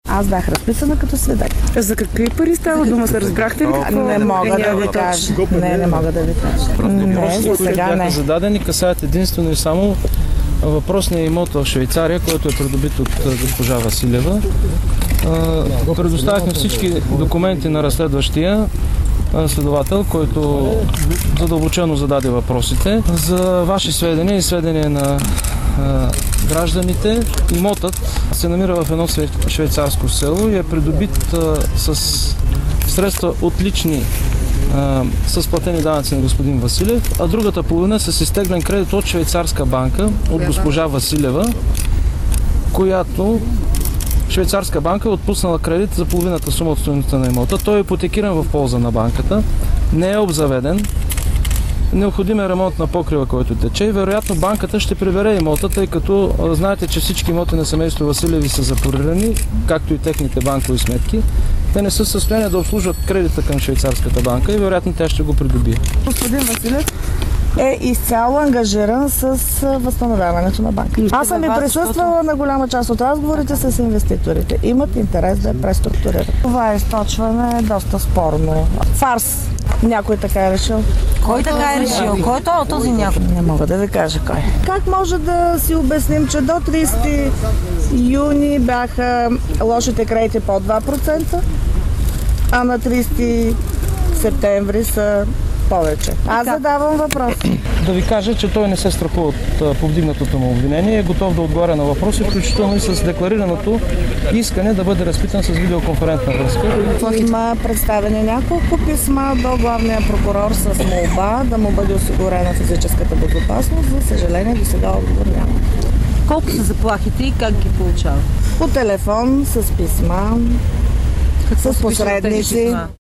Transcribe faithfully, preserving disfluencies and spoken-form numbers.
Аз бях разписана като свидетел. За какви пари става дума? Се разбрахте ли какво? Не мога да ви кажа. Не, не мога да ви кажа. Не, за сега не. Зададени касаят единствено и само въпросния имот в Швейцария, който е придобит от госпожа Василева. Предоставихме всички документи на разследващия следовател, който задълбочено зададе въпросите. За ваши сведения и сведения на гражданите, имотът се намира в едно швейцарско село и е придобит с средства от лични с платени данъци на господин Василев, а другата половина с изтеглен кредит от швейцарска банка, от госпожа Василева, която швейцарска банка е отпуснала кредит за половината сума от стойността на имота. Той е ипотекиран в полза на банката, не е обзаведен, необходим е ремонт на покрива, който тече и вероятно банката ще прибере имота, тъй като знаете, че всички имоти на семейство Василеви са запорирани, както и техните банкови сметки. Те не са в състояние да обслужват кредита към швейцарската банка и вероятно тя ще го придобие. Господин Василев е изцяло ангажиран с възстановяването на банка. Аз съм и присъствала на голяма част от разговорите с инвеститорите. Имат интерес да я преструктурират. Това източване е доста спорно. Фарс. Някой така е решил. Кой така е решил? Кой е това, този някой? Не мога да ви кажа кой. Как може да си обясним, че до тридесети юни бяха лошите кредити по два процента, а на тридесети септември са повече? Аз задавам въпрос. Да ви кажа, че той не се страхува от повдигнатото му обвинение, е готов да отговаря на въпроси, включително и с декларираното искане да бъде разпитан с видеоконферентна връзка. Има представени няколко писма до главния прокурор с молба да му бъде осигурена физическата безопасност. За съжаление, до сега отговор няма. Колко са заплахите и как ги получава? По телефон, с писма, с посредници.